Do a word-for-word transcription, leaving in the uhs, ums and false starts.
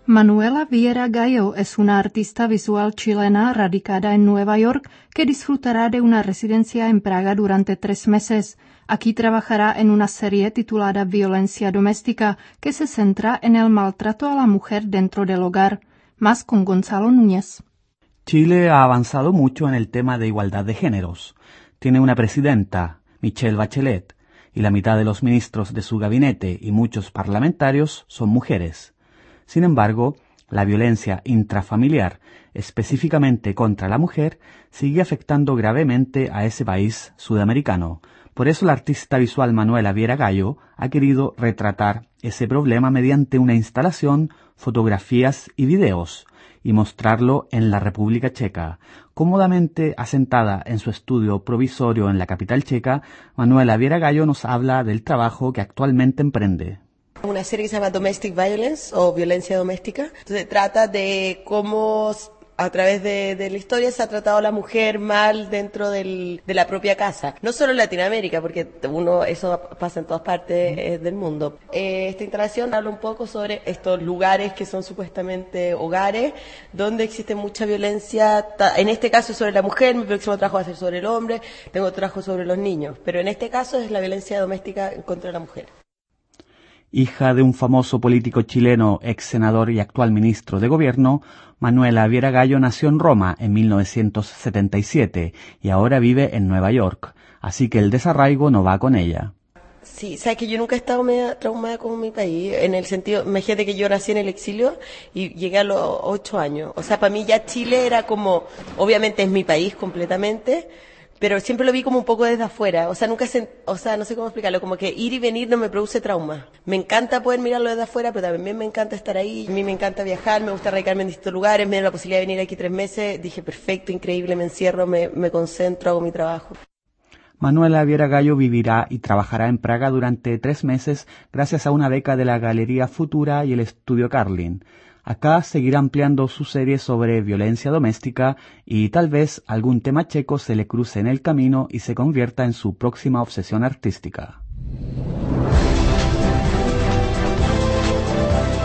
Manuela Viera Gallo es una artista visual chilena radicada en Nueva York que disfrutará de una residencia en Praga durante tres meses. Aquí trabajará en una serie titulada Violencia doméstica, que se centra en el maltrato a la mujer dentro del hogar. Más con Gonzalo Núñez. Chile ha avanzado mucho en el tema de igualdad de géneros. Tiene una presidenta, Michelle Bachelet, y la mitad de los ministros de su gabinete y muchos parlamentarios son mujeres. Sin embargo, la violencia intrafamiliar, específicamente contra la mujer, sigue afectando gravemente a ese país sudamericano. Por eso la artista visual Manuela Viera Gallo ha querido retratar ese problema mediante una instalación, fotografías y videos, y mostrarlo en la República Checa. Cómodamente asentada en su estudio provisorio en la capital checa, Manuela Viera Gallo nos habla del trabajo que actualmente emprende. Una serie que se llama Domestic Violence o Violencia Doméstica. Entonces trata de cómo a través de, de la historia se ha tratado a la mujer mal dentro del, de la propia casa. No solo en Latinoamérica, porque uno eso pasa en todas partes eh, del mundo. Eh, esta instalación habla un poco sobre estos lugares que son supuestamente hogares, donde existe mucha violencia, en este caso sobre la mujer, mi próximo trabajo va a ser sobre el hombre, tengo trabajo sobre los niños, pero en este caso es la violencia doméstica contra la mujer. Hija de un famoso político chileno, ex senador y actual ministro de gobierno, Manuela Viera Gallo nació en Roma en mil novecientos setenta y siete y ahora vive en Nueva York, así que el desarraigo no va con ella. Sí, sabes que yo nunca he estado media traumada con mi país, en el sentido, imagínate que yo nací en el exilio y llegué a los ocho años. O sea, para mí ya Chile era como, obviamente es mi país completamente, pero siempre lo vi como un poco desde afuera, o sea, nunca se, o sea, no sé cómo explicarlo, como que ir y venir no me produce trauma. Me encanta poder mirarlo desde afuera, pero también me encanta estar ahí, a mí me encanta viajar, me gusta radicarme en distintos lugares, me dio la posibilidad de venir aquí tres meses, dije perfecto, increíble, me encierro, me, me concentro, hago mi trabajo. Manuela Viera Gallo vivirá y trabajará en Praga durante tres meses gracias a una beca de la Galería Futura y el Estudio Carlin. Acá seguirá ampliando su serie sobre violencia doméstica y tal vez algún tema checo se le cruce en el camino y se convierta en su próxima obsesión artística.